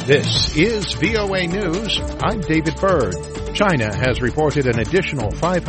This is VOA News. I'm David Byrd. China has reported an additional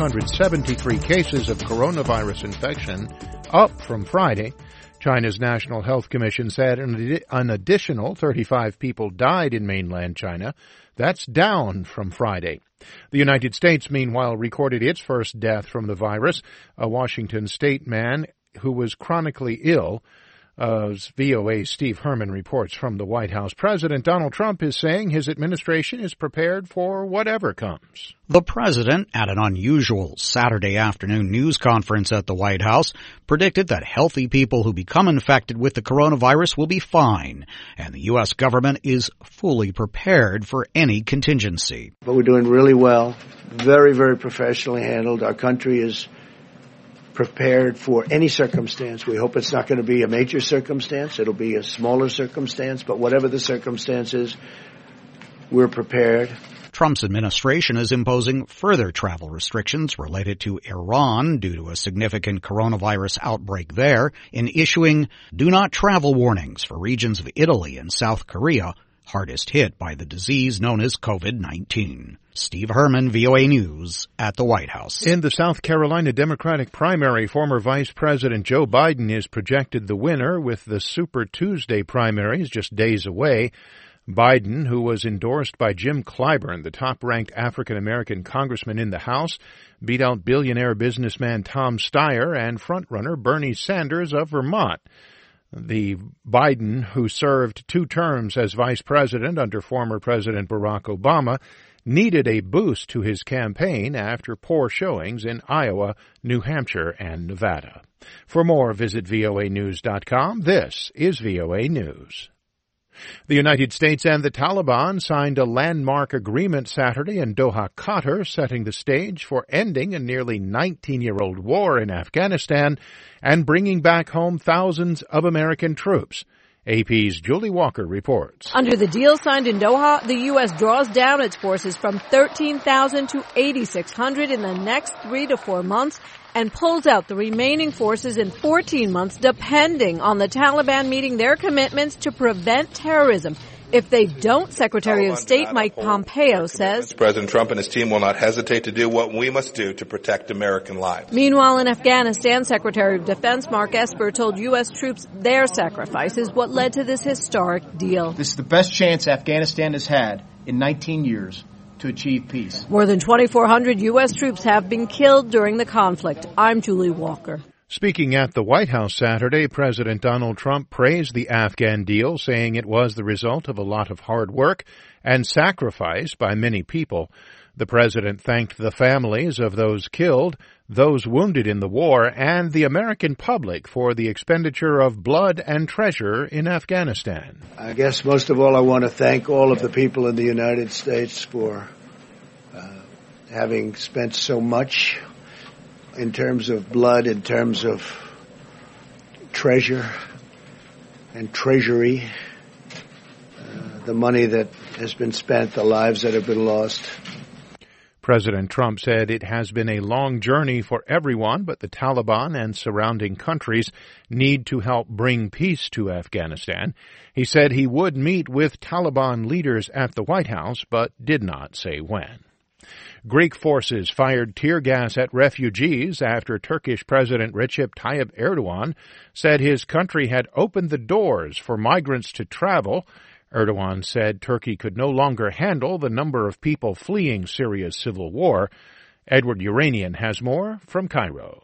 573 cases of coronavirus infection, up from Friday. China's National Health Commission said an additional 35 people died in mainland China. That's down from Friday. The United States, meanwhile, recorded its first death from the virus, a Washington state man who was chronically ill. As VOA's Steve Herman reports from the White House, President Donald Trump is saying his administration is prepared for whatever comes. The president, at an unusual Saturday afternoon news conference at the White House, predicted that healthy people who become infected with the coronavirus will be fine, and the U.S. government is fully prepared for any contingency. But we're doing really well, very, very professionally handled. Our country is prepared for any circumstance. We hope it's not going to be a major circumstance. It'll be a smaller circumstance, but whatever the circumstance is, we're prepared. Trump's administration is imposing further travel restrictions related to Iran due to a significant coronavirus outbreak there, in issuing do not travel warnings for regions of Italy and South Korea, hardest hit by the disease known as COVID-19. Steve Herman, VOA News, at the White House. In the South Carolina Democratic primary, former Vice President Joe Biden is projected the winner, with the Super Tuesday primaries just days away. Biden, who was endorsed by Jim Clyburn, the top-ranked African-American congressman in the House, beat out billionaire businessman Tom Steyer and frontrunner Bernie Sanders of Vermont. The Biden, who served 2 terms as vice president under former President Barack Obama, needed a boost to his campaign after poor showings in Iowa, New Hampshire, and Nevada. For more, visit voanews.com. This is VOA News. The United States and the Taliban signed a landmark agreement Saturday in Doha, Qatar, setting the stage for ending a nearly 19-year-old war in Afghanistan and bringing back home thousands of American troops. AP's Julie Walker reports. Under the deal signed in Doha, the U.S. draws down its forces from 13,000 to 8,600 in the next 3 to 4 months and pulls out the remaining forces in 14 months, depending on the Taliban meeting their commitments to prevent terrorism. If they don't, Secretary of State Mike Pompeo says President Trump and his team will not hesitate to do what we must do to protect American lives. Meanwhile, in Afghanistan, Secretary of Defense Mark Esper told U.S. troops their sacrifice is what led to this historic deal. This is the best chance Afghanistan has had in 19 years to achieve peace. More than 2,400 U.S. troops have been killed during the conflict. I'm Julie Walker. Speaking at the White House Saturday, President Donald Trump praised the Afghan deal, saying it was the result of a lot of hard work and sacrifice by many people. The president thanked the families of those killed, those wounded in the war, and the American public for the expenditure of blood and treasure in Afghanistan. I guess most of all I want to thank all of the people in the United States for having spent so much in terms of blood, in terms of treasure and treasury, the money that has been spent, the lives that have been lost. President Trump said it has been a long journey for everyone, but the Taliban and surrounding countries need to help bring peace to Afghanistan. He said he would meet with Taliban leaders at the White House, but did not say when. Greek forces fired tear gas at refugees after Turkish President Recep Tayyip Erdogan said his country had opened the doors for migrants to travel. Erdogan said Turkey could no longer handle the number of people fleeing Syria's civil war. Edward Uranian has more from Cairo.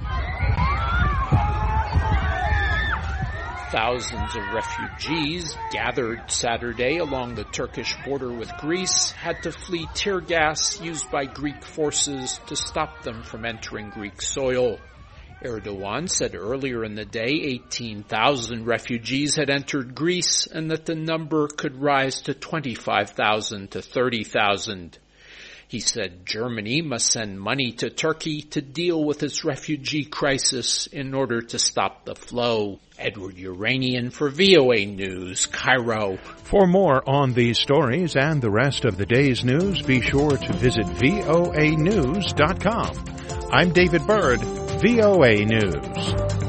Thousands of refugees gathered Saturday along the Turkish border with Greece had to flee tear gas used by Greek forces to stop them from entering Greek soil. Erdogan said earlier in the day 18,000 refugees had entered Greece and that the number could rise to 25,000 to 30,000. He said Germany must send money to Turkey to deal with its refugee crisis in order to stop the flow. Edward Uranian for VOA News, Cairo. For more on these stories and the rest of the day's news, be sure to visit voanews.com. I'm David Byrd, VOA News.